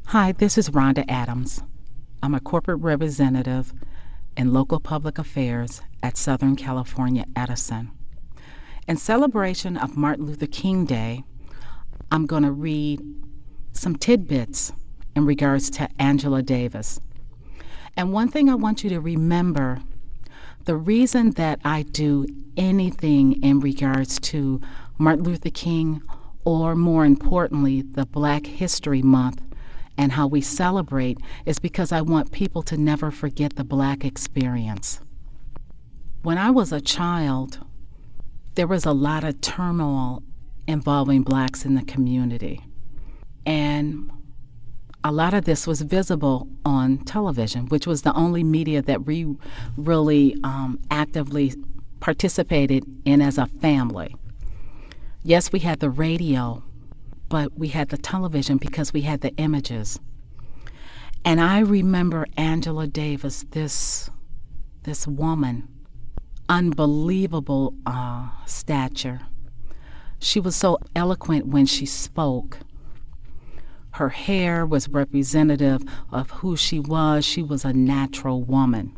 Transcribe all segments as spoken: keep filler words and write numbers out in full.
Hi, this is Rhonda Adams. I'm a corporate representative in local public affairs at Southern California Edison. In celebration of Martin Luther King Day, I'm going to read some tidbits in regards to Angela Davis. And one thing I want you to remember, the reason that I do anything in regards to Martin Luther King, or more importantly, the Black History Month, and how we celebrate, is because I want people to never forget the Black experience. When I was a child, there was a lot of turmoil involving Blacks in the community. And a lot of this was visible on television, which was the only media that we really um, actively participated in as a family. Yes, we had the radio, but we had the television because we had the images. And I remember Angela Davis, this, this woman, unbelievable uh, stature. She was so eloquent when she spoke. Her hair was representative of who she was. She was a natural woman.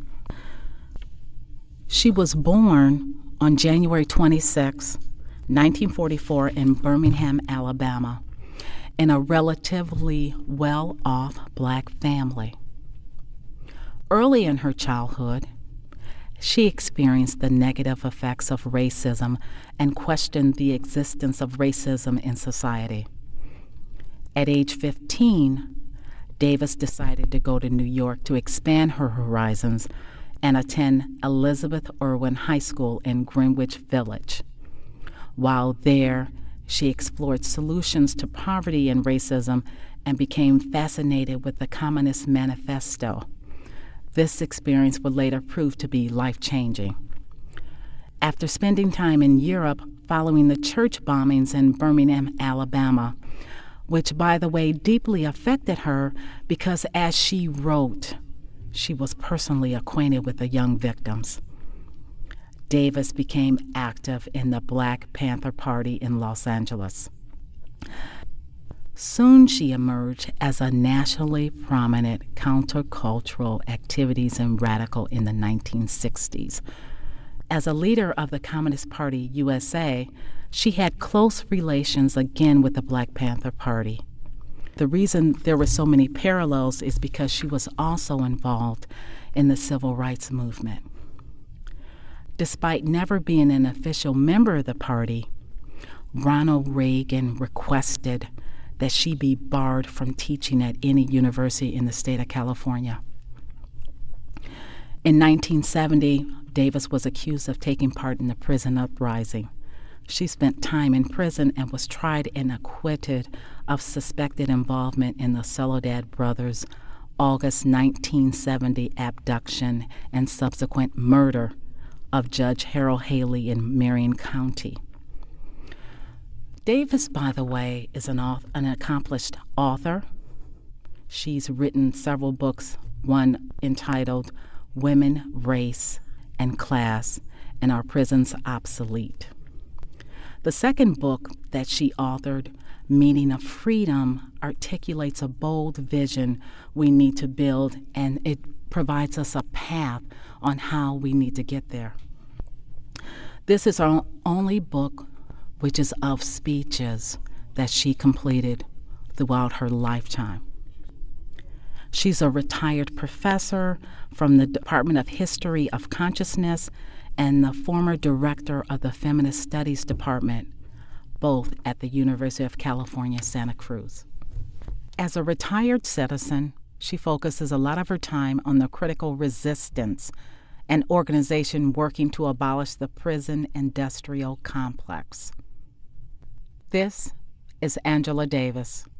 She was born on January twenty-sixth, nineteen forty-four, in Birmingham, Alabama, in a relatively well-off Black family. Early in her childhood, she experienced the negative effects of racism and questioned the existence of racism in society. At age fifteen, Davis decided to go to New York to expand her horizons and attend Elizabeth Irwin High School in Greenwich Village. While there, she explored solutions to poverty and racism and became fascinated with the Communist Manifesto. This experience would later prove to be life-changing. After spending time in Europe following the church bombings in Birmingham, Alabama, which, by the way, deeply affected her because, as she wrote, she was personally acquainted with the young victims, Davis became active in the Black Panther Party in Los Angeles. Soon she emerged as a nationally prominent countercultural activities and radical in the nineteen sixties. As a leader of the Communist Party U S A, she had close relations again with the Black Panther Party. The reason there were so many parallels is because she was also involved in the civil rights movement. Despite never being an official member of the party, Ronald Reagan requested that she be barred from teaching at any university in the state of California. In nineteen seventy, Davis was accused of taking part in the prison uprising. She spent time in prison and was tried and acquitted of suspected involvement in the Soledad brothers' August nineteen seventy abduction and subsequent murder of Judge Harold Haley in Marion County. Davis, by the way, is an, author, an accomplished author. She's written several books, one entitled Women, Race, and Class, and Our Prisons Obsolete. The second book that she authored, Meaning of Freedom, articulates a bold vision we need to build, and it provides us a path on how we need to get there. This is our only book which is of speeches that she completed throughout her lifetime. She's a retired professor from the Department of History of Consciousness and the former director of the Feminist Studies Department, both at the University of California, Santa Cruz. As a retired citizen, she focuses a lot of her time on the Critical Resistance, an organization working to abolish the prison industrial complex. This is Angela Davis.